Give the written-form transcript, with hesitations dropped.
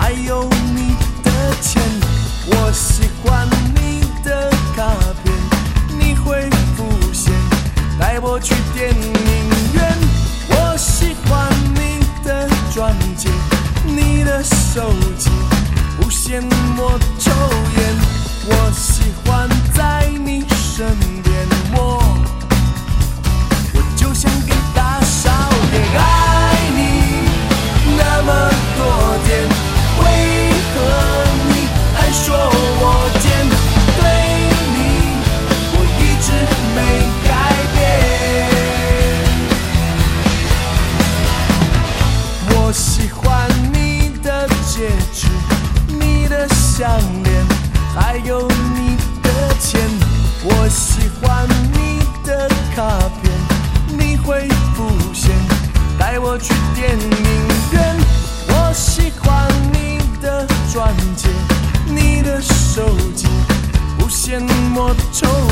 还有你的钱。我喜欢你的卡片，你会浮现，带我去电影院。我喜欢你的钻戒，你的手机不嫌我抽烟。我喜欢在你身边，我就像个大少爷，爱你那么多天，为何你还说我贱？对你我一直没改变。我喜欢你的戒指，你的项链，还有你的钱。我喜欢你的卡片，你会浮现，带我去电影院。我喜欢你的钻戒，你的手机不嫌我抽